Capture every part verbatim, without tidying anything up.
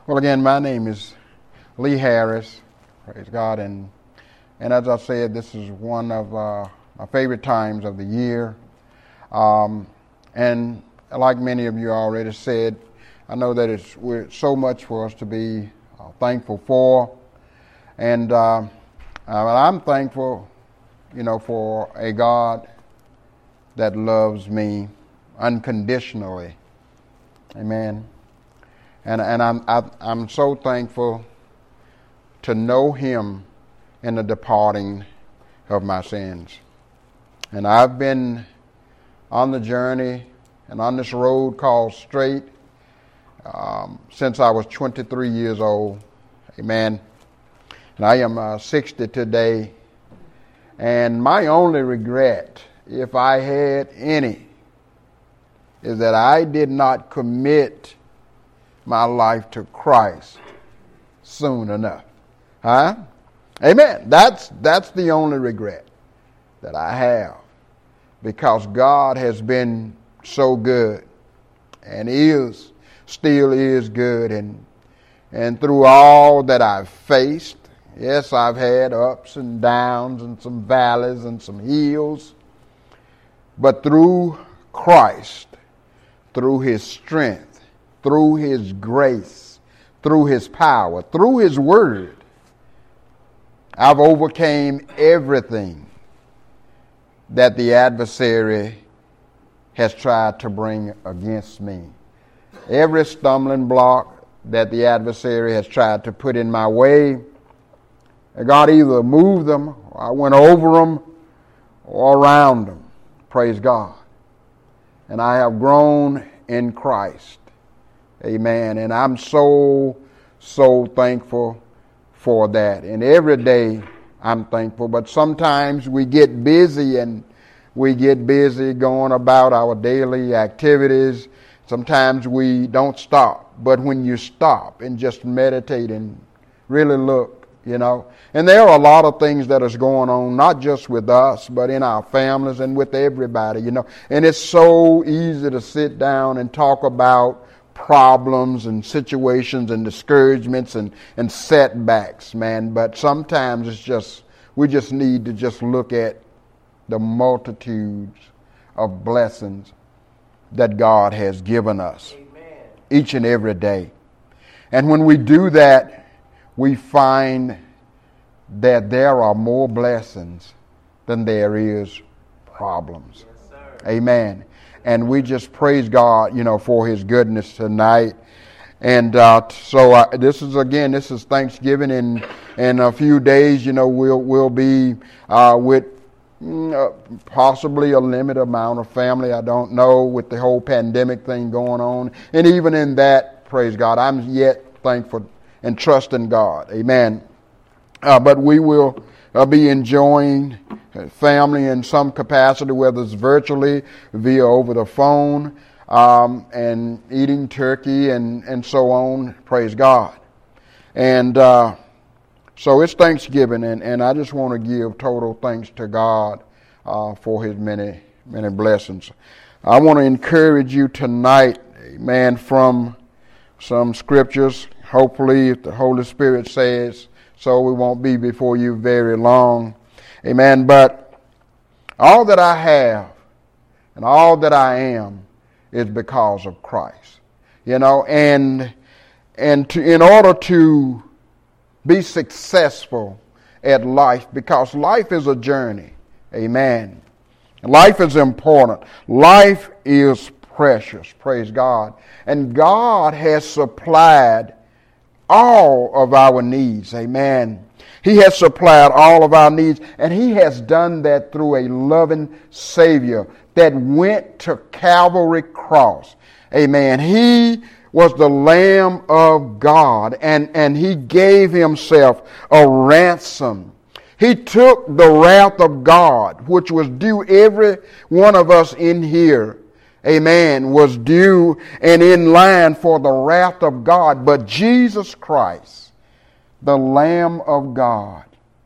Well, again, my name is Lee Harris, praise God, and and as I said, this is one of uh, my favorite times of the year, um, and like many of you already said, I know that it's we're so much for us to be uh, thankful for, and uh, uh, I'm thankful, you know, for a God that loves me unconditionally, amen. And and I'm I, I'm so thankful to know Him in the departing of my sins. And I've been on the journey and on this road called straight um, since I was twenty-three years old. Amen. And I am uh, sixty today. And my only regret, if I had any, is that I did not commit my life to Christ soon enough. Huh? Amen. That's that's the only regret that I have, because God has been so good and is still is good, and and through all that I've faced, yes, I've had ups and downs and some valleys and some hills, but through Christ, through His strength, through His grace, through His power, through His word, I've overcame everything that the adversary has tried to bring against me. Every stumbling block that the adversary has tried to put in my way, God either moved them, or I went over them, or around them. Praise God. And I have grown in Christ. Amen. And I'm so, so thankful for that. And every day I'm thankful. But sometimes we get busy and we get busy going about our daily activities. Sometimes we don't stop. But when you stop and just meditate and really look, you know, and there are a lot of things that is going on, not just with us, but in our families and with everybody, you know. And it's so easy to sit down and talk about problems and situations and discouragements and, and setbacks, man. But sometimes it's just, we just need to just look at the multitudes of blessings that God has given us. Amen. Each and every day. And when we do that, we find that there are more blessings than there is problems. Yes, sir. Amen. And we just praise God, you know, for His goodness tonight. And uh, so uh, this is, again, this is Thanksgiving. In, in a few days, you know, we'll, we'll be uh, with uh, possibly a limited amount of family. I don't know, with the whole pandemic thing going on. And even in that, praise God, I'm yet thankful and trusting God. Amen. Uh, but we will uh, be enjoying family in some capacity, whether it's virtually, via over the phone, um, and eating turkey and, and so on. Praise God. And uh, so it's Thanksgiving, and, and I just want to give total thanks to God uh, for His many, many blessings. I want to encourage you tonight, amen, from some scriptures. Hopefully, if the Holy Spirit says so, we won't be before you very long. Amen. But all that I have and all that I am is because of Christ. You know, and and to, in order to be successful at life, because life is a journey. Amen. Life is important. Life is precious. Praise God. And God has supplied all of our needs. Amen. He has supplied all of our needs, and He has done that through a loving Savior that went to Calvary cross. Amen. He was the Lamb of God, and, and He gave Himself a ransom. He took the wrath of God, which was due every one of us in here. Amen, was due and in line for the wrath of God. But Jesus Christ, the Lamb of God,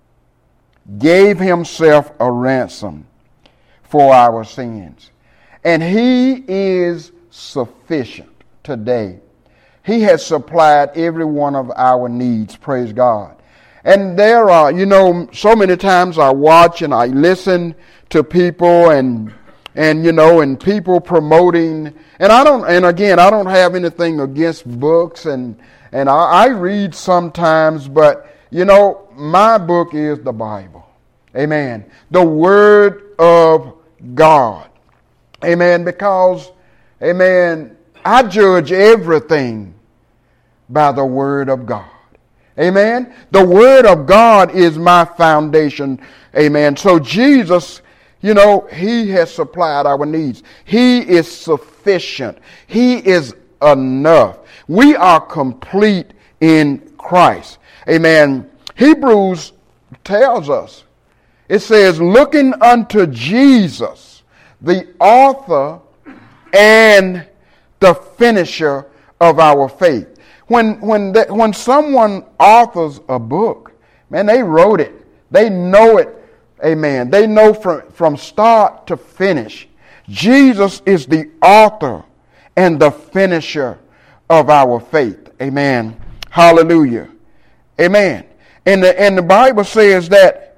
gave Himself a ransom for our sins. And He is sufficient today He has supplied every one of our needs. Praise God. And there are, you know, so many times I watch and I listen to people and, and, you know, and people promoting, and I don't, and again, I don't have anything against books, and, and I, I read sometimes, but, you know, my book is the Bible. Amen. The Word of God. Amen. Because, amen, I judge everything by the Word of God. Amen. The Word of God is my foundation. Amen. So Jesus, you know, He has supplied our needs. He is sufficient. He is enough. We are complete in Christ. Amen. Hebrews tells us, it says, looking unto Jesus, the author and the finisher of our faith. When when that, when someone authors a book, man, they wrote it. They know it. Amen. They know from, from start to finish. Jesus is the author and the finisher of our faith. Amen. Hallelujah. Amen. And the, and the Bible says that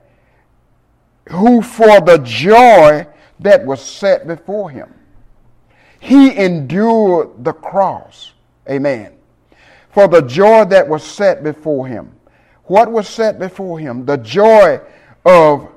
who for the joy that was set before him, he endured the cross. Amen. For the joy that was set before him. What was set before him? The joy of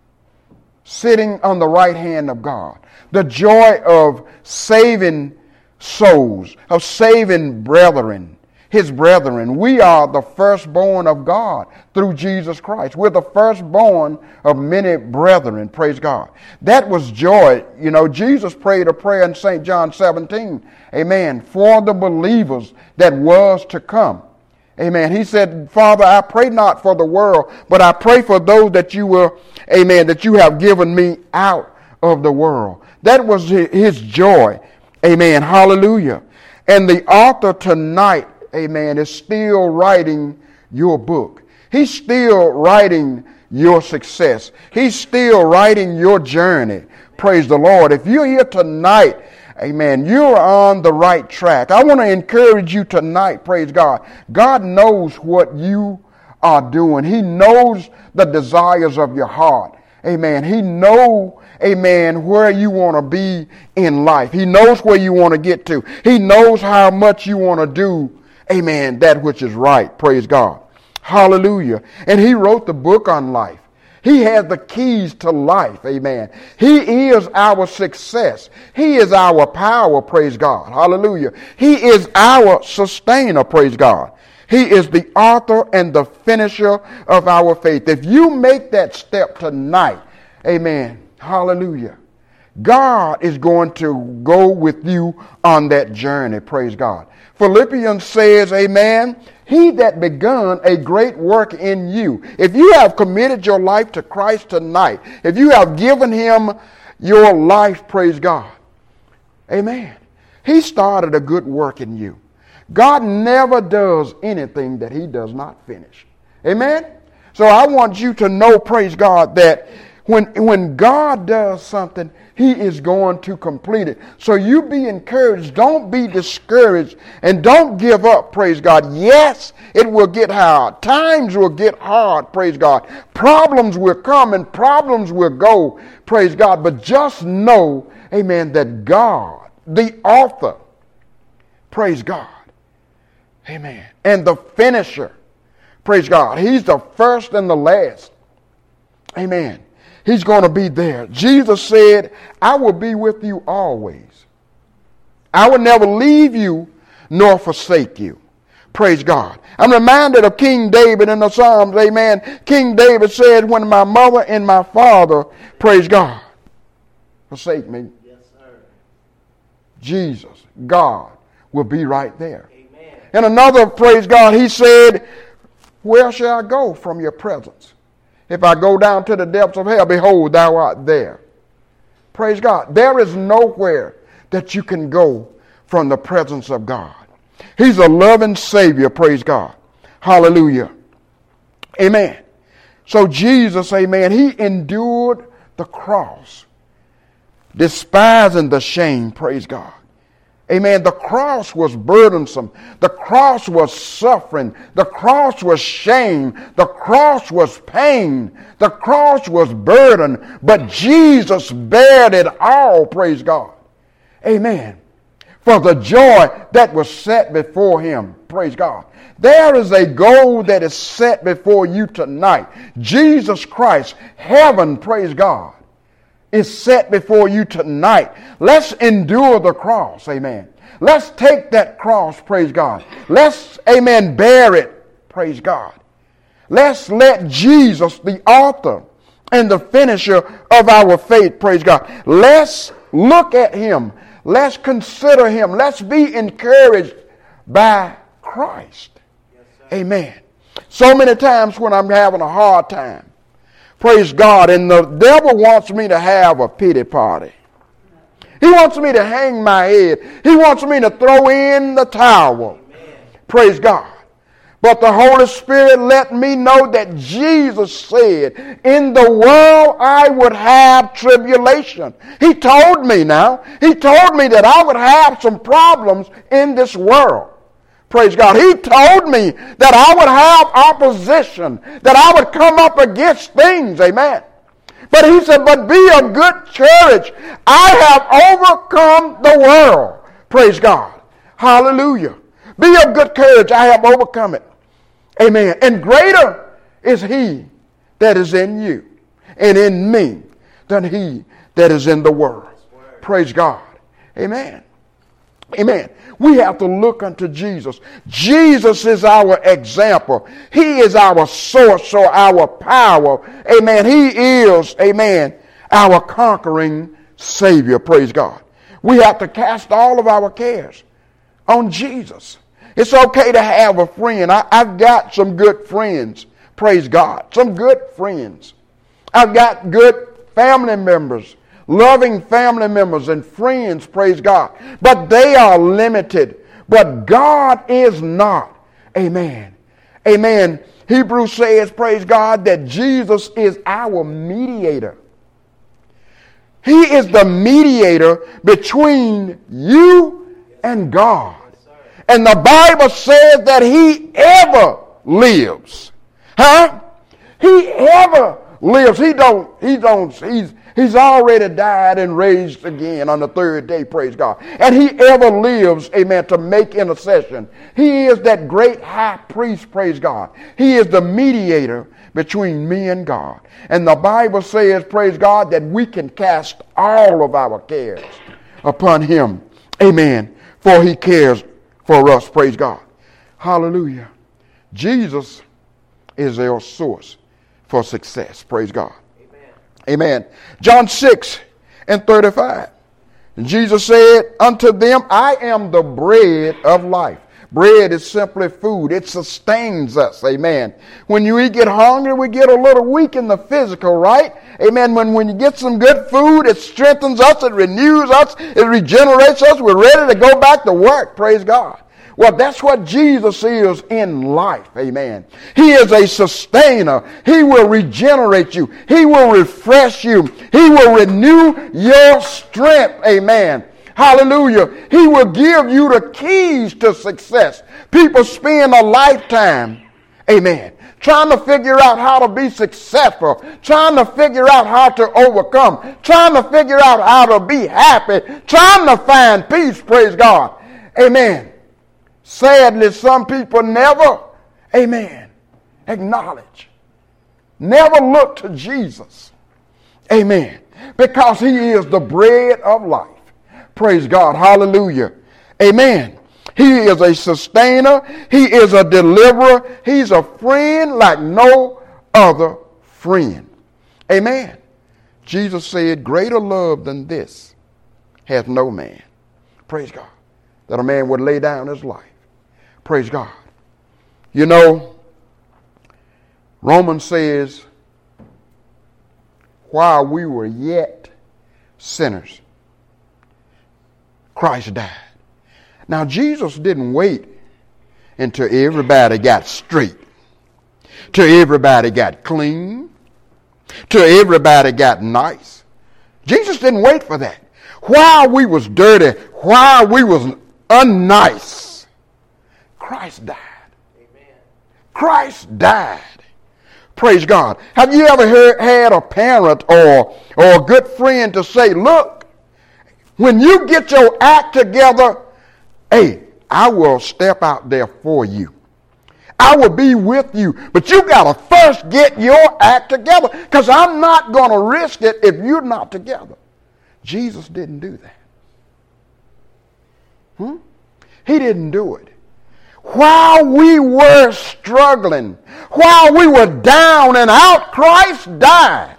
sitting on the right hand of God. The joy of saving souls, of saving brethren, his brethren. We are the firstborn of God through Jesus Christ. We're the firstborn of many brethren. Praise God. That was joy. You know, Jesus prayed a prayer in Saint John seventeen. Amen. For the believers that was to come. Amen. He said, Father, I pray not for the world, but I pray for those that you will, amen, that you have given me out of the world. That was his joy. Amen. Hallelujah. And the author tonight, amen, is still writing your book. He's still writing your success. He's still writing your journey. Praise the Lord. If you're here tonight, amen, you're on the right track. I want to encourage you tonight, praise God. God knows what you are doing. He knows the desires of your heart. Amen. He knows, amen, where you want to be in life. He knows where you want to get to. He knows how much you want to do, amen, that which is right. Praise God. Hallelujah. And he wrote the book on life. He has the keys to life. Amen. He is our success. He is our power. Praise God. Hallelujah. He is our sustainer. Praise God. He is the author and the finisher of our faith. If you make that step tonight, amen, hallelujah, God is going to go with you on that journey. Praise God. Philippians says, amen, he that begun a great work in you. If you have committed your life to Christ tonight, if you have given him your life, praise God, amen, he started a good work in you. God never does anything that he does not finish. Amen? So I want you to know, praise God, that when, when God does something, he is going to complete it. So you be encouraged. Don't be discouraged. And don't give up, praise God. Yes, it will get hard. Times will get hard, praise God. Problems will come and problems will go, praise God. But just know, amen, that God, the author, praise God, amen, and the finisher, praise God. He's the first and the last. Amen. He's going to be there. Jesus said, I will be with you always. I will never leave you nor forsake you. Praise God. I'm reminded of King David in the Psalms. Amen. King David said, when my mother and my father, praise God, forsake me, yes, sir, Jesus, God, will be right there. And another, praise God, he said, where shall I go from your presence? If I go down to the depths of hell, behold, thou art there. Praise God. There is nowhere that you can go from the presence of God. He's a loving Savior, praise God. Hallelujah. Amen. So Jesus, amen, he endured the cross, despising the shame, praise God. Amen. The cross was burdensome. The cross was suffering. The cross was shame. The cross was pain. The cross was burden. But Jesus bared it all, praise God. Amen. For the joy that was set before him, praise God. There is a goal that is set before you tonight. Jesus Christ, heaven, praise God, is set before you tonight. Let's endure the cross, amen. Let's take that cross, praise God. Let's, amen, bear it, praise God. Let's let Jesus, the author and the finisher of our faith, praise God. Let's look at him. Let's consider him. Let's be encouraged by Christ. Yes, amen. So many times when I'm having a hard time, praise God, and the devil wants me to have a pity party. He wants me to hang my head. He wants me to throw in the towel. Amen. Praise God. But the Holy Spirit let me know that Jesus said, in the world I would have tribulation. He told me now. He told me that I would have some problems in this world. Praise God. He told me that I would have opposition, that I would come up against things. Amen. But he said, but be of good courage. I have overcome the world. Praise God. Hallelujah. Be of good courage. I have overcome it. Amen. And greater is he that is in you and in me than he that is in the world. Praise God. Amen. Amen. We have to look unto Jesus. Jesus is our example. He is our source or our power. Amen. He is, amen, our conquering Savior. Praise God. We have to cast all of our cares on Jesus. It's okay to have a friend. I, I've got some good friends. Praise God. Some good friends. I've got good family members. Loving family members and friends, praise God. But they are limited. But God is not. Amen. Amen. Hebrews says, praise God, that Jesus is our mediator. He is the mediator between you and God. And the Bible says that he ever lives. Huh? He ever lives. He don't, he don't, he's, He's already died and raised again on the third day, praise God. And he ever lives, amen, to make intercession. He is that great high priest, praise God. He is the mediator between me and God. And the Bible says, praise God, that we can cast all of our cares upon him. Amen. For he cares for us, praise God. Hallelujah. Jesus is our source for success, praise God. Amen. John six and thirty-five. Jesus said unto them, I am the bread of life. Bread is simply food. It sustains us. Amen. When you eat, get hungry, we get a little weak in the physical, right? Amen. When, when you get some good food, it strengthens us, it renews us, it regenerates us. We're ready to go back to work. Praise God. Well, that's what Jesus is in life. Amen. He is a sustainer. He will regenerate you. He will refresh you. He will renew your strength. Amen. Hallelujah. He will give you the keys to success. People spend a lifetime, amen, trying to figure out how to be successful, trying to figure out how to overcome, trying to figure out how to be happy, trying to find peace. Praise God. Amen. Sadly, some people never, amen, acknowledge, never look to Jesus, amen, because he is the bread of life. Praise God, hallelujah, amen. He is a sustainer, he is a deliverer, he's a friend like no other friend, amen. Jesus said, greater love than this hath no man, praise God, that a man would lay down his life. Praise God. You know, Romans says, while we were yet sinners, Christ died. Now, Jesus didn't wait until everybody got straight, till everybody got clean, till everybody got nice. Jesus didn't wait for that. while we was dirty, while we was unnice, Christ died. Amen. Christ died. Praise God. Have you ever heard, had a parent or, or a good friend to say, look, when you get your act together, hey, I will step out there for you. I will be with you. But you got to first get your act together, because I'm not going to risk it if you're not together. Jesus didn't do that. Hmm? He didn't do it. While we were struggling, while we were down and out, Christ died.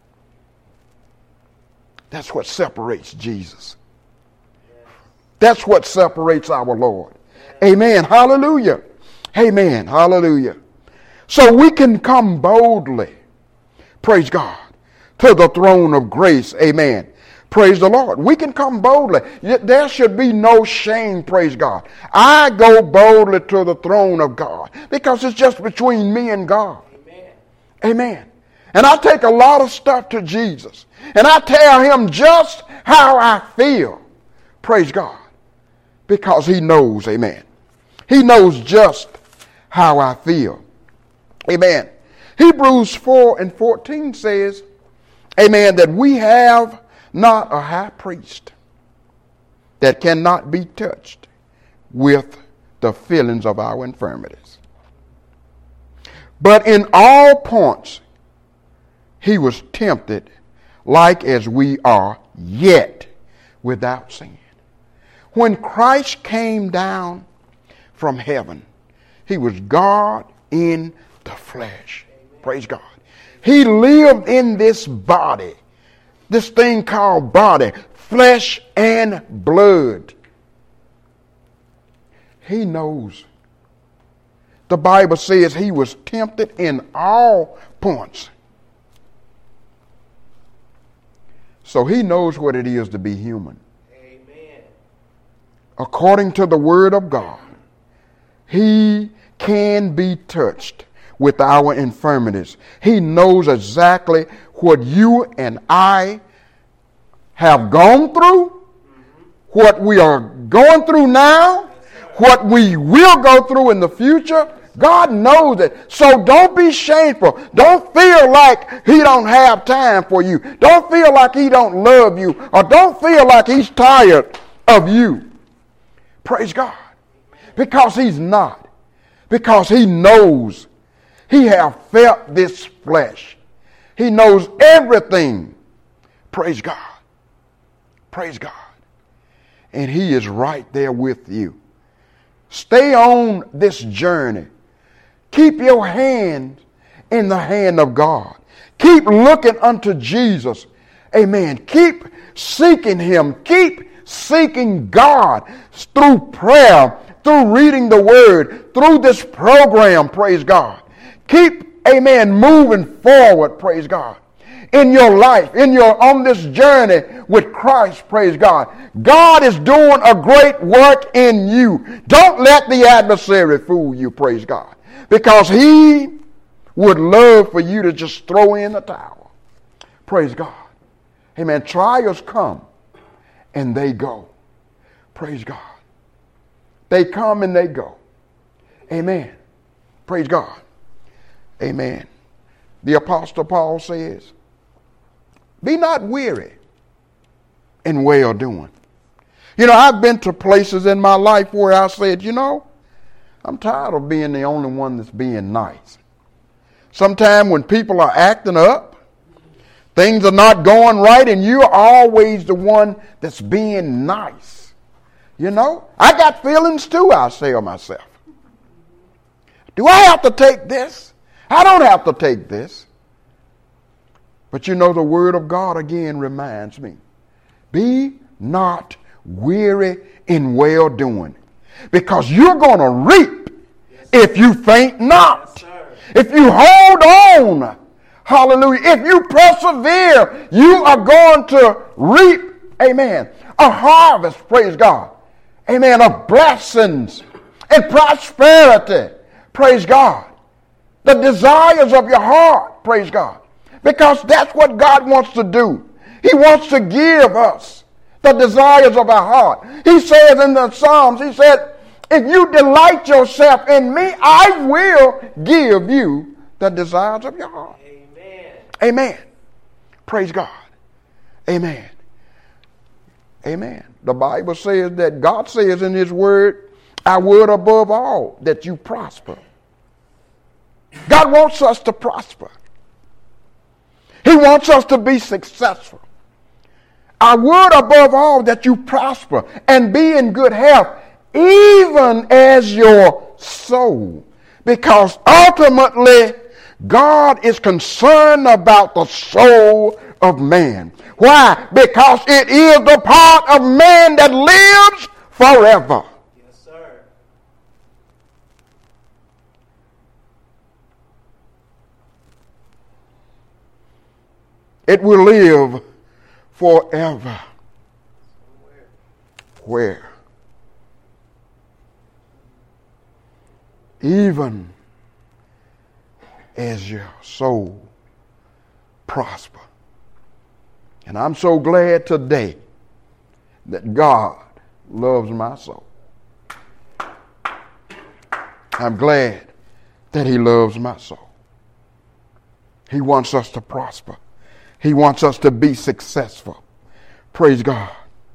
That's what separates Jesus. That's what separates our Lord. Amen. Hallelujah. Amen. Hallelujah. So we can come boldly, praise God, to the throne of grace. Amen. Praise the Lord. We can come boldly. There should be no shame, praise God. I go boldly to the throne of God because it's just between me and God. Amen. Amen. And I take a lot of stuff to Jesus, and I tell him just how I feel, praise God, because he knows, amen. He knows just how I feel. Amen. Hebrews four and fourteen says, amen, that we have not a high priest that cannot be touched with the feelings of our infirmities. But in all points, he was tempted like as we are, yet without sin. When Christ came down from heaven, he was God in the flesh. Amen. Praise God. He lived in this body, this thing called body, flesh and blood. He knows. The Bible says he was tempted in all points. So he knows what it is to be human. Amen. According to the word of God, he can be touched with our infirmities. He knows exactly what you and I have gone through, what we are going through now, what we will go through in the future. God knows it. So don't be shameful. Don't feel like he don't have time for you. Don't feel like he don't love you, or don't feel like he's tired of you. Praise God. Because he's not. Because he knows. He have felt this flesh. He knows everything. Praise God. Praise God. And he is right there with you. Stay on this journey. Keep your hand in the hand of God. Keep looking unto Jesus. Amen. Keep seeking him. Keep seeking God through prayer, through reading the word, through this program, praise God. Keep, amen, moving forward, praise God. In your life, in your, on this journey with Christ, praise God. God is doing a great work in you. Don't let the adversary fool you, praise God. Because he would love for you to just throw in the towel. Praise God. Amen. Trials come and they go. Praise God. They come and they go. Amen. Praise God. Amen. The Apostle Paul says, be not weary in well doing. You know, I've been to places in my life where I said, you know, I'm tired of being the only one that's being nice. Sometimes when people are acting up, things are not going right, and you're always the one that's being nice. You know, I got feelings too, I say to myself. Do I have to take this? I don't have to take this. But you know, the word of God again reminds me, be not weary in well doing, because you're going to reap if you faint not. If you hold on, hallelujah, if you persevere, you are going to reap, amen, a harvest, praise God, amen, of blessings and prosperity, praise God. The desires of your heart, praise God. Because that's what God wants to do. He wants to give us the desires of our heart. He says in the Psalms, he said, if you delight yourself in me, I will give you the desires of your heart. Amen. Amen. Praise God. Amen. Amen. The Bible says that God says in his word, I would above all that you prosper. God wants us to prosper. He wants us to be successful. I would above all that you prosper and be in good health, even as your soul. Because ultimately, God is concerned about the soul of man. Why? Because it is the part of man that lives forever. Yes, sir. It will live forever. Where? Even as your soul prosper. And I'm so glad today that God loves my soul. I'm glad that he loves my soul. He wants us to prosper. He wants us to be successful. Praise God.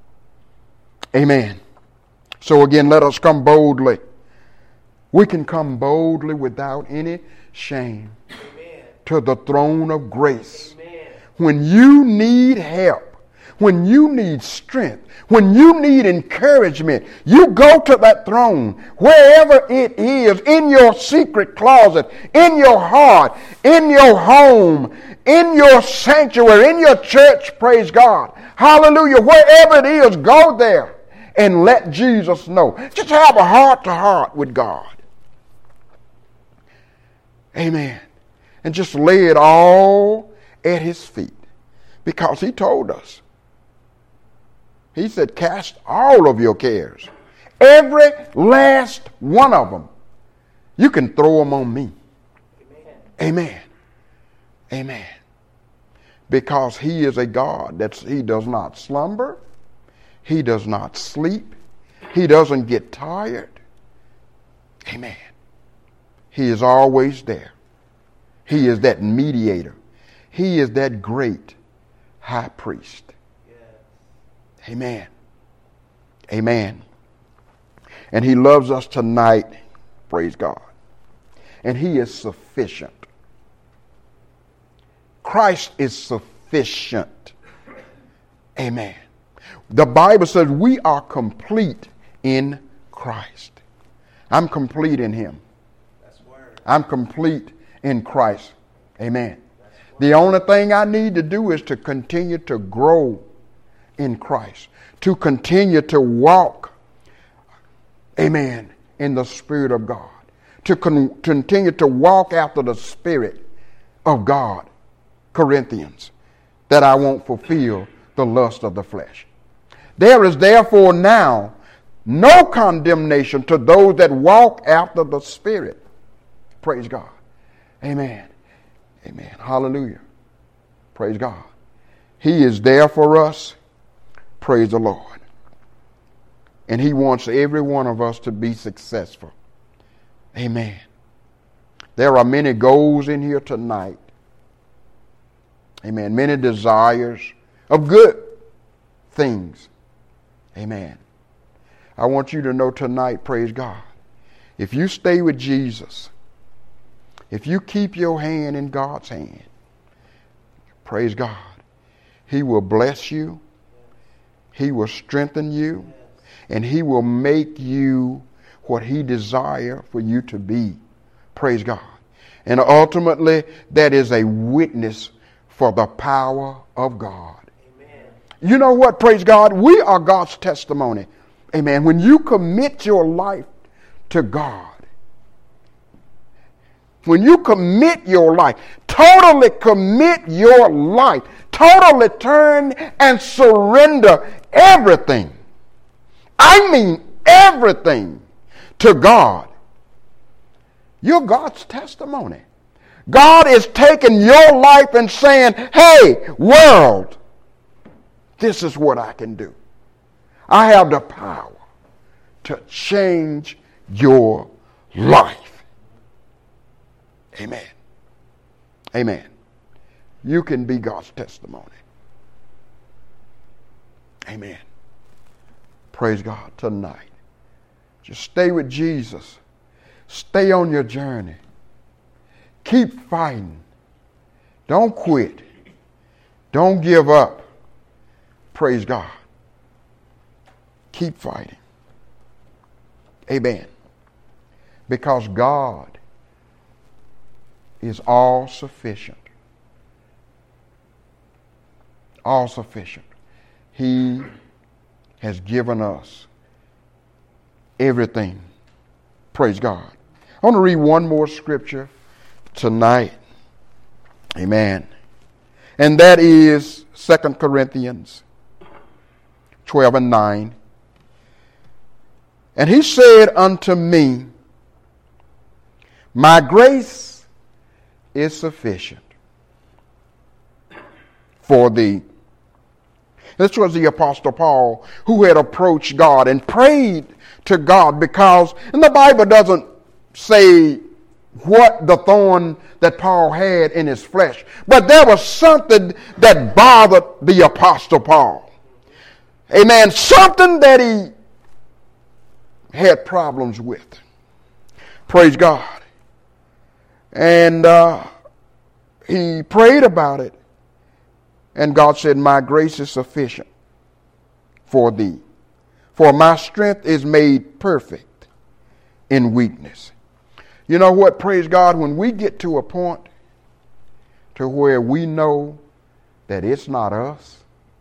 Amen. So again, let us come boldly. We can come boldly without any shame. Amen. To the throne of grace. Amen. When you need help, when you need strength, when you need encouragement, you go to that throne, wherever it is, in your secret closet, in your heart, in your home, in your sanctuary, in your church, praise God. Hallelujah. Wherever it is, go there and let Jesus know. Just have a heart to heart with God. Amen. And just lay it all at his feet. Because he told us. He said, cast all of your cares. Every last one of them. You can throw them on me. Amen. Amen. Amen. Because he is a God that he does not slumber. He does not sleep. He doesn't get tired. Amen. He is always there. He is that mediator. He is that great high priest. Yes. Amen. Amen. And he loves us tonight. Praise God. And he is sufficient. Christ is sufficient. Amen. The Bible says we are complete in Christ. I'm complete in him. That's word. I'm complete in Christ. Amen. The only thing I need to do is to continue to grow in Christ. To continue to walk, amen, in the Spirit of God. To con- continue to walk after the Spirit of God. Corinthians. That I won't fulfill the lust of the flesh. There is therefore now no condemnation to those that walk after the Spirit. Praise God. Amen. Amen. Hallelujah. Praise God. He is there for us. Praise the Lord. And he wants every one of us to be successful. Amen. There are many goals in here tonight. Amen. Many desires of good things. Amen. I want you to know tonight, praise God, if you stay with Jesus, if you keep your hand in God's hand, praise God, he will bless you, he will strengthen you, and he will make you what he desires for you to be. Praise God. And ultimately, that is a witness for the power of God. Amen. You know what? Praise God. We are God's testimony. Amen. When you commit your life to God, when you commit your life, totally commit your life, totally turn and surrender everything, I mean everything, to God, you're God's testimony. God is taking your life and saying, hey, world, this is what I can do. I have the power to change your life. Amen. Amen. You can be God's testimony. Amen. Praise God tonight. Just stay with Jesus. Stay on your journey. Keep fighting. Don't quit. Don't give up. Praise God. Keep fighting. Amen. Because God is all sufficient. All sufficient. He has given us everything. Praise God. I want to read one more scripture tonight. Amen. And that is Second Corinthians twelve and nine. And he said unto me, my grace is sufficient for thee. This was the Apostle Paul who had approached God and prayed to God because, and the Bible doesn't say what the thorn that Paul had in his flesh, but there was something that bothered the Apostle Paul. Amen. Something that he had problems with. Praise God. And uh, he prayed about it. And God said, my grace is sufficient for thee. For my strength is made perfect in weakness. You know what? Praise God. When we get to a point to where we know that it's not us.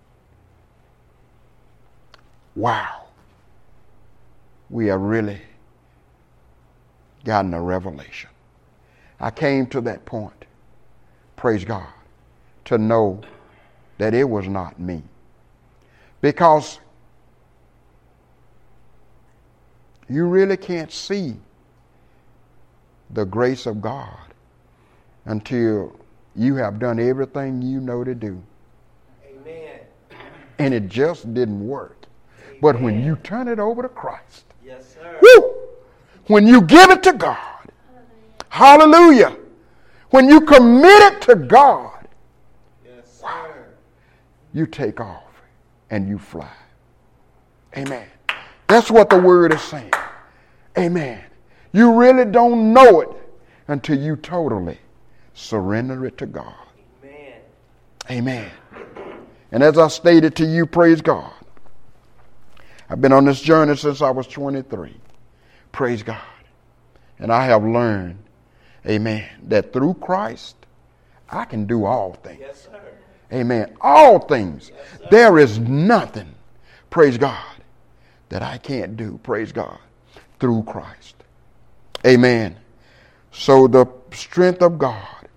Wow. We have really gotten a revelation. I came to that point, praise God, to know that it was not me. Because you really can't see the grace of God until you have done everything you know to do. Amen. And it just didn't work. Amen. But when you turn it over to Christ, yes, sir. Woo, when you give it to God, hallelujah, when you commit it to God, yes, wow, sir. you take off and you fly. Amen. That's what the word is saying. Amen. You really don't know it until you totally surrender it to God. Amen. Amen. And as I stated to you, praise God, I've been on this journey since I was twenty-three. Praise God. And I have learned, amen, that through Christ, I can do all things. Yes, sir. Amen. All things. Yes, sir. There is nothing, praise God, that I can't do, praise God, through Christ. Amen. So the strength of God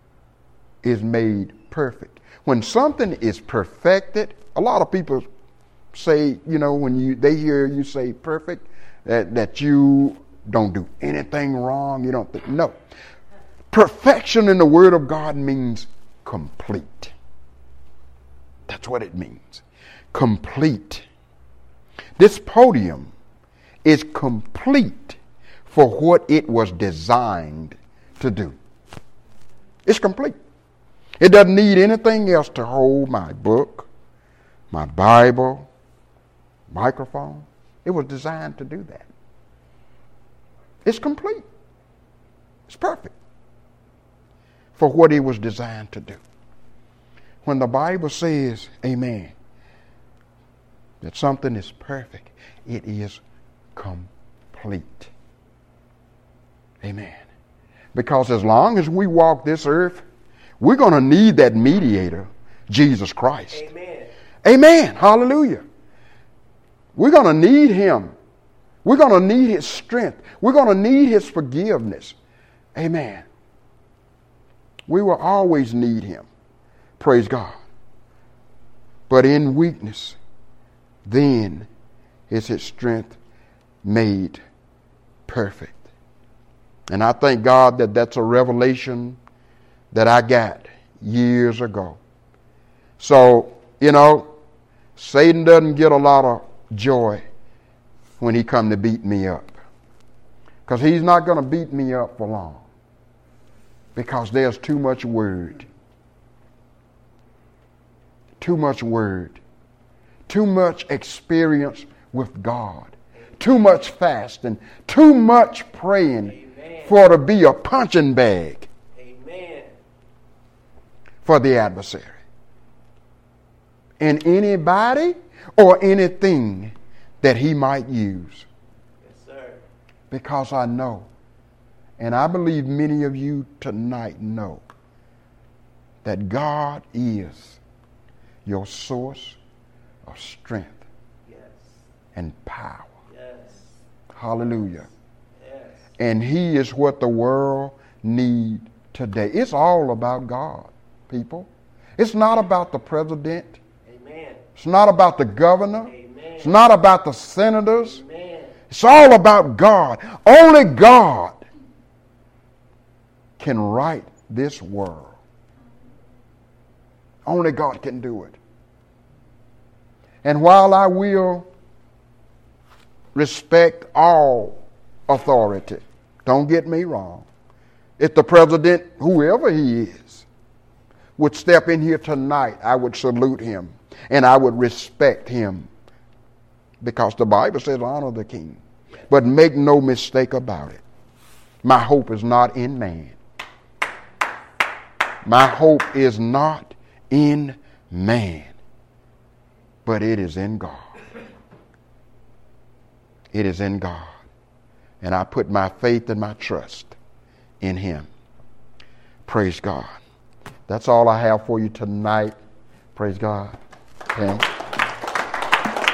is made perfect. When something is perfected, a lot of people say, you know, when you they hear you say perfect, that, that you don't do anything wrong. You don't think, no. Perfection in the Word of God means complete. That's what it means. Complete. This podium is complete for what it was designed to do. It's complete. It doesn't need anything else to hold my book, my Bible, microphone. It was designed to do that. It's complete. It's perfect for what it was designed to do. When the Bible says, amen, that something is perfect, it is complete. Amen. Because as long as we walk this earth, we're going to need that mediator, Jesus Christ. Amen. Amen. Hallelujah. We're going to need him. We're going to need his strength. We're going to need his forgiveness. Amen. We will always need him. Praise God. But in weakness, then is his strength made perfect. And I thank God that that's a revelation that I got years ago. So, you know, Satan doesn't get a lot of joy when he come to beat me up. Because he's not going to beat me up for long. Because there's too much word. Too much word. Too much experience with God. Too much fasting. Too much praying. Amen. For to be a punching bag. Amen. For the adversary. In anybody or anything that he might use. Yes, sir. Because I know, and I believe many of you tonight know, that God is your source of strength Yes. and power. Yes. Hallelujah. Yes. And he is what the world needs today. It's all about God, people. It's not about the president. Amen. It's not about the governor. Amen. It's not about the senators. Amen. It's all about God. Only God can right this world. Only God can do it. And while I will respect all authority, don't get me wrong, if the president, whoever he is, would step in here tonight, I would salute him and I would respect him. Because the Bible says honor the king. But make no mistake about it. My hope is not in man. My hope is not in man. But it is in God. It is in God. And I put my faith and my trust in him. Praise God. That's all I have for you tonight. Praise God. Tim.